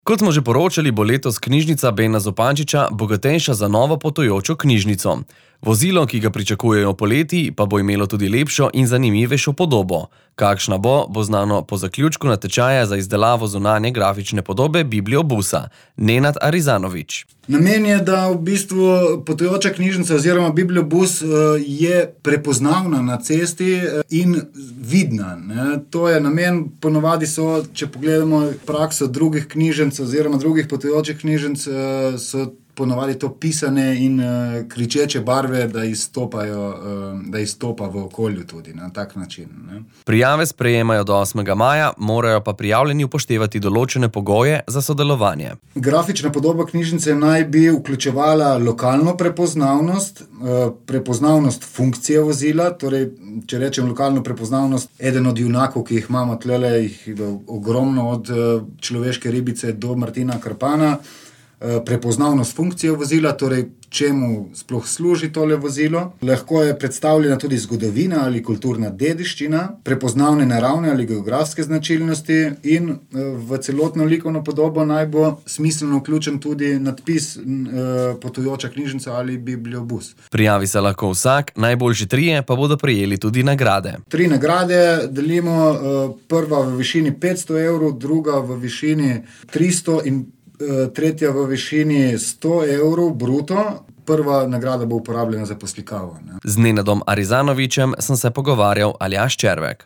Kot smo že poročali, bo letos knjižnica Bena Zupančiča bogatejša za novo potujočo knjižnico. Vozilo, ki ga pričakujejo poleti, pa bo imelo tudi lepšo in zanimivejšo podobo. Kakšna bo znano po zaključku natečaja za izdelavo zunanje grafične podobe bibliobusa. Nenad Arizanovič. Namen je, da v bistvu potujoča knjižnica oziroma bibliobus je prepoznavna na cesti in vidna. To je namen, ponovadi so, če pogledamo prakso drugih knjižnic oziroma drugih potujočih knjižnic, so ponovadi to pisane in kričeče barve, da izstopa v okolju tudi na tak način. Prijave sprejemajo do 8. maja, morajo pa prijavljeni upoštevati določene pogoje za sodelovanje. Grafična podoba knjižnice naj bi vključevala lokalno prepoznavnost, prepoznavnost funkcije vozila, torej, če rečem lokalno prepoznavnost, eden od junakov, ki jih imamo tlele, jih je ogromno od Človeške ribice do Martina Krpana, prepoznavnost funkcije vozila, torej čemu sploh služi tole vozilo. Lahko je predstavljena tudi zgodovina ali kulturna dediščina, prepoznavne naravne ali geografske značilnosti in v celotno likovno podobo naj bo smiselno vključen tudi nadpis potujoča knjižnica ali bibliobus. Prijavi se lahko vsak, najboljši 3 pa bodo prejeli tudi nagrade. 3 nagrade delimo, prva v višini 500 evrov, druga v višini 300 in tretja v višini 100 evrov bruto. Prva nagrada bo uporabljena za poslikavo. Z Nenadom Arizanovičem sem se pogovarjal Aljaž Červek.